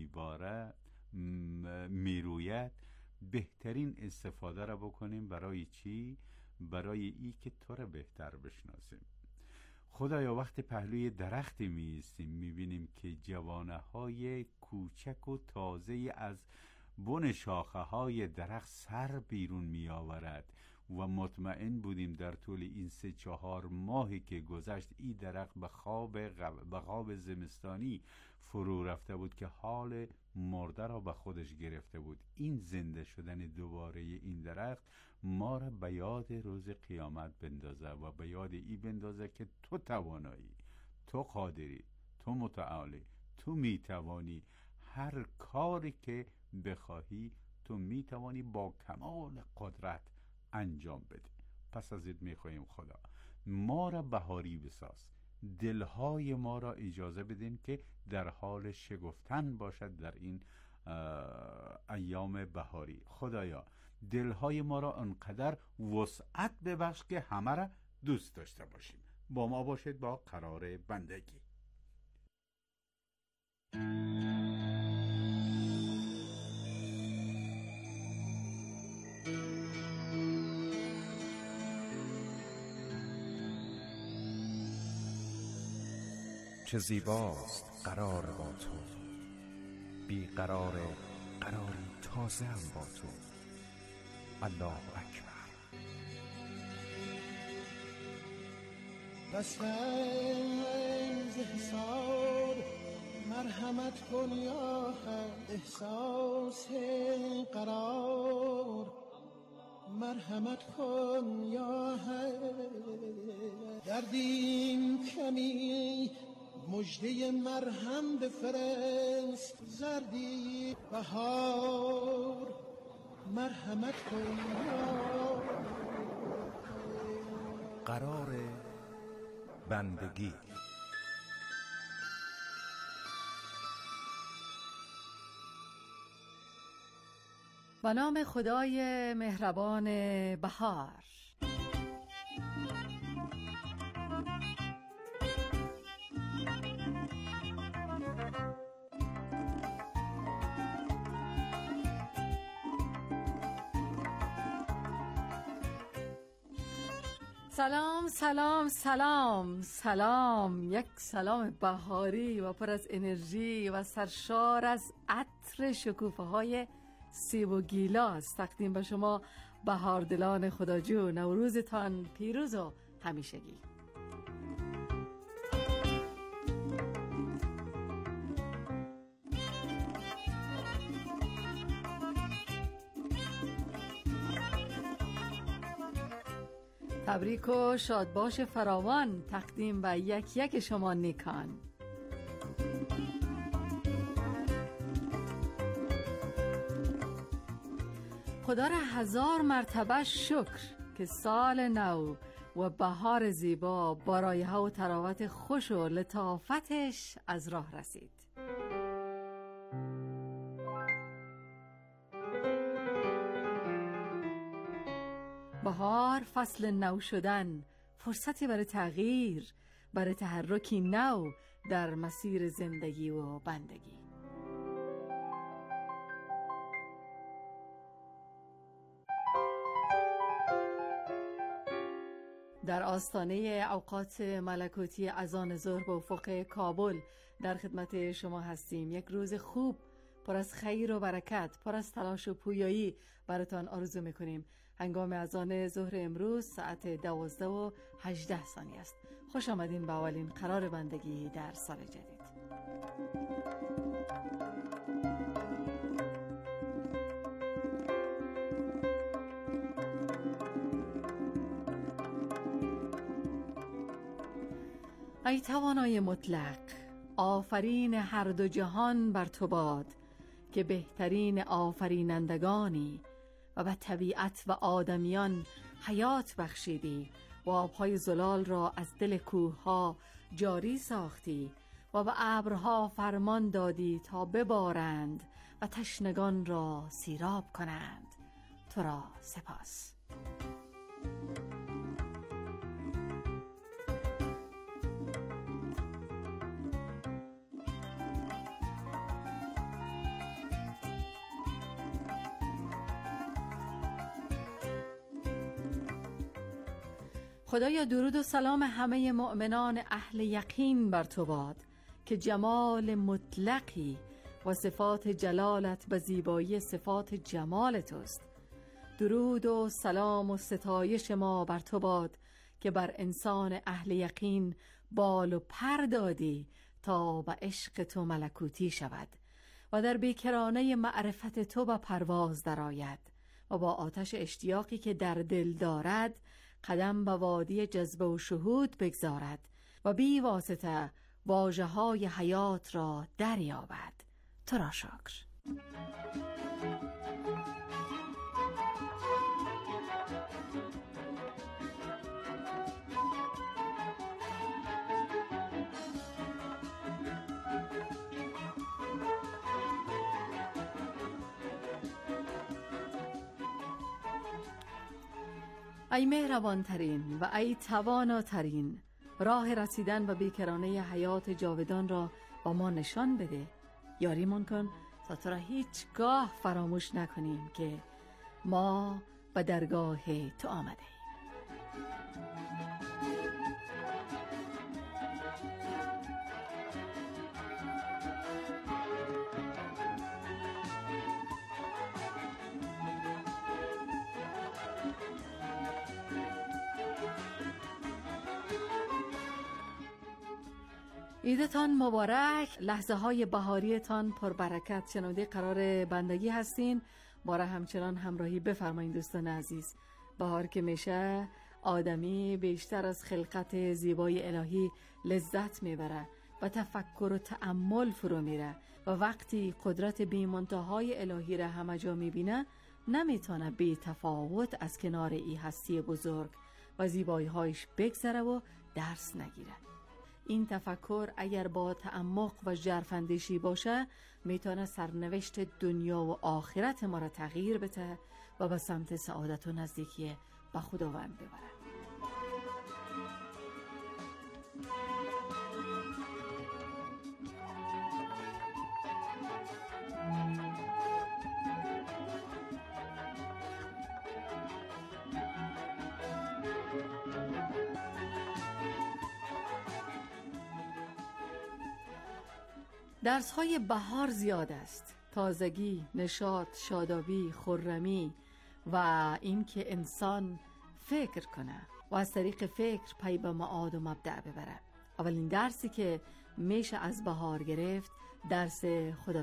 میروید بهترین استفاده را بکنیم. برای چی؟ برای ای که تو را بهتر بشناسیم. خدایا وقت پهلوی درختی میستیم میبینیم که جوانه های کوچک و تازه از بن شاخه های درخت سر بیرون می آورد و مطمئن بودیم در طول این 3-4 ماهی که گذشت این درخت به خواب زمستانی فرو رفته بود که حال مرده را به خودش گرفته بود. این زنده شدن دوباره این درخت ما را به یاد روز قیامت بندازه و به یاد ای بندازه که تو توانایی، تو قادری، تو متعالی، تو میتوانی هر کاری که بخواهی تو میتوانی با کمال قدرت انجام بدی. پس از این میخواهیم خدا ما را بهاری بساز، دلهای ما را اجازه بدیم که در حال شگفتن باشد در این ایام بهاری. خدایا دلهای ما را انقدر وسعت ببخش که همه را دوست داشته باشیم. با ما باشید با قرار بندگی. چه زیباست قرار با تو، بی قرار قراری تازه هم با تو. الله اکبر. بستن ز حساب مرحمت کن یا حق، احساس قرار مرحمت کن یا حق. دردیم کمی مژده مرهم بفرست، زردی بهار مرحمت کن یا قرار بندگی. به نام خدای مهربان بهار. سلام سلام سلام سلام. یک سلام بهاری و پر از انرژی و سرشار از عطر شکوفه های سیب و گیلاس تقدیم به شما بهاردلان خداجو. نوروزتان پیروز و همیشگی. تبریک و شادباش فراوان تقدیم به یک یک شما نیکان. خدا را 1000 مرتبه شکر که سال نو و بهار زیبا با رایحه و تراوت خوش و لطافتش از راه رسید. بهار فصل نو شدن، فرصتی برای تغییر، برای تحرکی نو در مسیر زندگی و بندگی. در آستانه اوقات ملکوتی اذان ظهر به افق کابل در خدمت شما هستیم. یک روز خوب پر از خیر و برکت، پر از تلاش و پویایی براتان آرزو میکنیم. هنگام اذان ظهر امروز ساعت 12:18 است. خوش آمدین به اولین قرار بندگی در سال جدید. ای توانای مطلق، آفرین هر دو جهان بر تو باد، که بهترین آفرینندگانی و به طبیعت و آدمیان حیات بخشیدی و آبهای زلال را از دل کوهها جاری ساختی و به ابرها فرمان دادی تا ببارند و تشنگان را سیراب کنند. تو را سپاس. خدایا درود و سلام همه مؤمنان اهل یقین بر تو باد، که جمال مطلقی و صفات جلالت به زیبایی صفات جمال توست. درود و سلام و ستایش ما بر تو باد که بر انسان اهل یقین بال و پر دادی تا به عشق تو ملکوتی شود و در بیکرانه معرفت تو به پرواز درآید و با آتش اشتیاقی که در دل دارد قدم به وادی جذبه و شهود بگذارد و بی واسطه واژه‌های حیات را دریابد. تو را شکر. ای مهربانترین و ای تواناترین، راه رسیدن به بیکرانه حیات جاودان را با ما نشان بده. یاریمون کن تا تو را هیچگاه فراموش نکنیم که ما به درگاه تو آمده. عیدتان مبارک، لحظه های بهاریتان پربرکت. شنونده قرار بندگی هستین، باره همچنان همراهی بفرمایید دوستان عزیز. بهار که میشه آدمی بیشتر از خلقت زیبای الهی لذت میبره و تفکر و تأمل فرو میره و وقتی قدرت بی منتهای الهی را همه جا میبینه نمیتونه بی تفاوت از کنار ای هستی بزرگ و زیبایی هایش بگذره و درس نگیره. این تفکر اگر با تعمق و ژرفاندیشی باشه میتونه سرنوشت دنیا و آخرت ما را تغییر بده و به سمت سعادت و نزدیکی به خداوند ببره. درس‌های بهار زیاد است: تازگی، نشاط، شادابی، خرمی و این که انسان فکر کنه و از طریق فکر پی به معاد و مبدأ ببره. اولین درسی که میشه از بهار گرفت درس خدا